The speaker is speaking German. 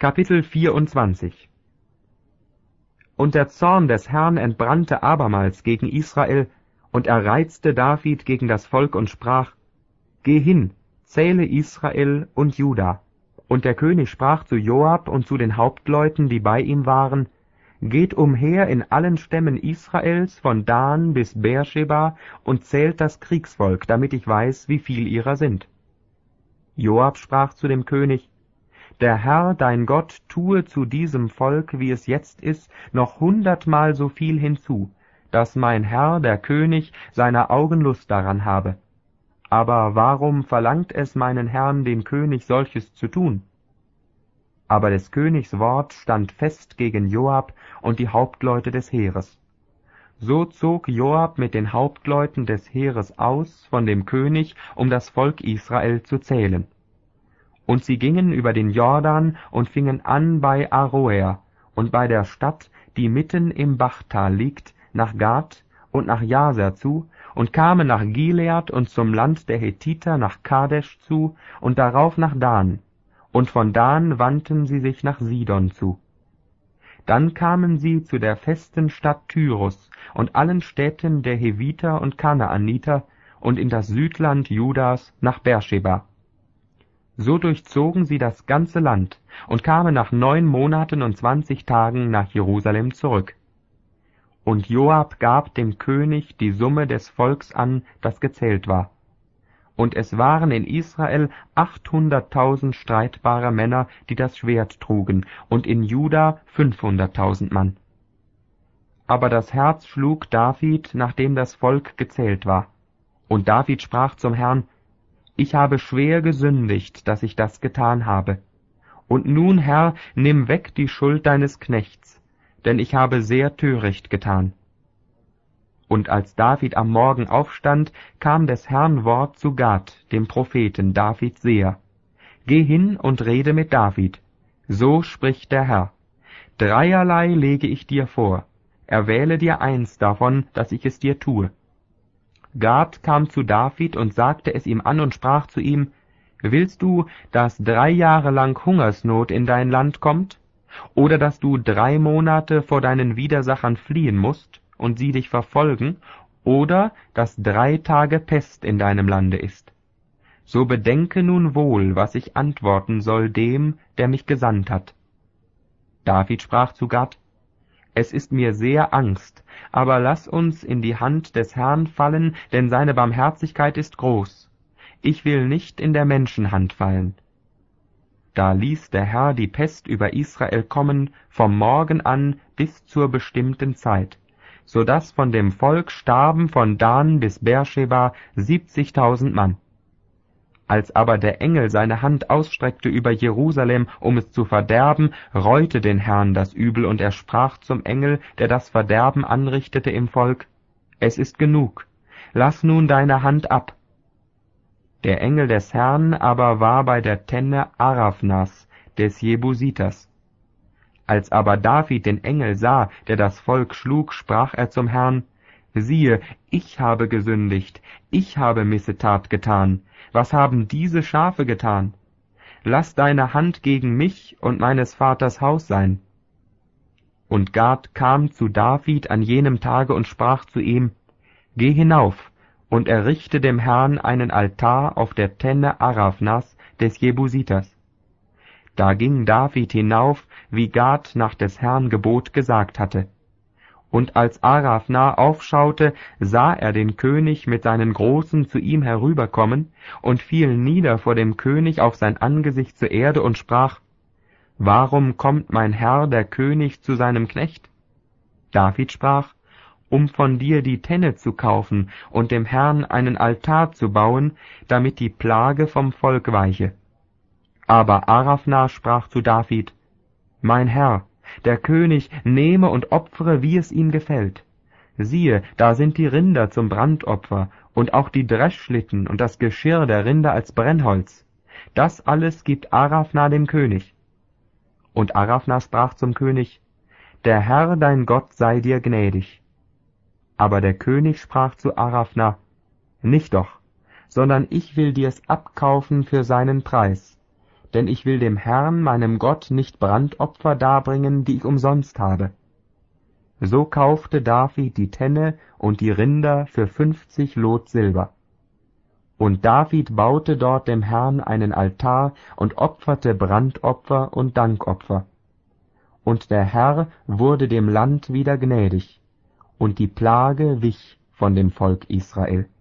Kapitel 24. Und der Zorn des Herrn entbrannte abermals gegen Israel, und er reizte David gegen das Volk und sprach: Geh hin, zähle Israel und Juda. Und der König sprach zu Joab und zu den Hauptleuten, die bei ihm waren: Geht umher in allen Stämmen Israels, von Dan bis Beersheba, und zählt das Kriegsvolk, damit ich weiß, wie viel ihrer sind. Joab sprach zu dem König: Der Herr, dein Gott, tue zu diesem Volk, wie es jetzt ist, noch 100-mal so viel hinzu, dass mein Herr, der König, seiner Augen Lust daran habe. Aber warum verlangt es meinen Herrn, dem König, solches zu tun? Aber des Königs Wort stand fest gegen Joab und die Hauptleute des Heeres. So zog Joab mit den Hauptleuten des Heeres aus von dem König, um das Volk Israel zu zählen. Und sie gingen über den Jordan und fingen an bei Aroer und bei der Stadt, die mitten im Bachtal liegt, nach Gad und nach Jaser zu, und kamen nach Gilead und zum Land der Hethiter nach Kadesh zu, und darauf nach Dan, und von Dan wandten sie sich nach Sidon zu. Dann kamen sie zu der festen Stadt Tyrus und allen Städten der Heviter und Kanaaniter und in das Südland Judas nach Beersheba. So durchzogen sie das ganze Land und kamen nach 9 Monaten und 20 Tagen nach Jerusalem zurück. Und Joab gab dem König die Summe des Volks an, das gezählt war. Und es waren in Israel 800.000 streitbare Männer, die das Schwert trugen, und in Juda 500.000 Mann. Aber das Herz schlug David, nachdem das Volk gezählt war. Und David sprach zum Herrn: Ich habe schwer gesündigt, dass ich das getan habe. Und nun, Herr, nimm weg die Schuld deines Knechts, denn ich habe sehr töricht getan. Und als David am Morgen aufstand, kam des Herrn Wort zu Gad, dem Propheten, Davids Seher: Geh hin und rede mit David. So spricht der Herr: Dreierlei lege ich dir vor, erwähle dir eins davon, dass ich es dir tue. Gad kam zu David und sagte es ihm an und sprach zu ihm: Willst du, dass 3 Jahre lang Hungersnot in dein Land kommt? Oder dass du 3 Monate vor deinen Widersachern fliehen musst und sie dich verfolgen? Oder dass 3 Tage Pest in deinem Lande ist? So bedenke nun wohl, was ich antworten soll dem, der mich gesandt hat. David sprach zu Gad: Es ist mir sehr Angst, aber lass uns in die Hand des Herrn fallen, denn seine Barmherzigkeit ist groß. Ich will nicht in der Menschenhand fallen. Da ließ der Herr die Pest über Israel kommen, vom Morgen an bis zur bestimmten Zeit, so dass von dem Volk starben von Dan bis Beersheba 70.000 Mann. Als aber der Engel seine Hand ausstreckte über Jerusalem, um es zu verderben, reute den Herrn das Übel, und er sprach zum Engel, der das Verderben anrichtete im Volk: Es ist genug, lass nun deine Hand ab. Der Engel des Herrn aber war bei der Tenne Araphnas, des Jebusiters. Als aber David den Engel sah, der das Volk schlug, sprach er zum Herrn: Siehe, ich habe gesündigt, ich habe Missetat getan. Was haben diese Schafe getan? Lass deine Hand gegen mich und meines Vaters Haus sein. Und Gad kam zu David an jenem Tage und sprach zu ihm: Geh hinauf und errichte dem Herrn einen Altar auf der Tenne Araphnas des Jebusiters. Da ging David hinauf, wie Gad nach des Herrn Gebot gesagt hatte. Und als Araphna aufschaute, sah er den König mit seinen Großen zu ihm herüberkommen und fiel nieder vor dem König auf sein Angesicht zur Erde und sprach: Warum kommt mein Herr, der König, zu seinem Knecht? David sprach: Um von dir die Tenne zu kaufen und dem Herrn einen Altar zu bauen, damit die Plage vom Volk weiche. Aber Araphna sprach zu David: Mein Herr, der König nehme und opfere, wie es ihm gefällt. Siehe, da sind die Rinder zum Brandopfer und auch die Dreschschlitten und das Geschirr der Rinder als Brennholz. Das alles gibt Araphna dem König. Und Araphna sprach zum König: Der Herr dein Gott sei dir gnädig. Aber der König sprach zu Araphna: Nicht doch, sondern ich will dir's abkaufen für seinen Preis. denn ich will dem Herrn, meinem Gott, nicht Brandopfer darbringen, die ich umsonst habe. So kaufte David die Tenne und die Rinder für 50 Lot Silber. Und David baute dort dem Herrn einen Altar und opferte Brandopfer und Dankopfer. Und der Herr wurde dem Land wieder gnädig, und die Plage wich von dem Volk Israel.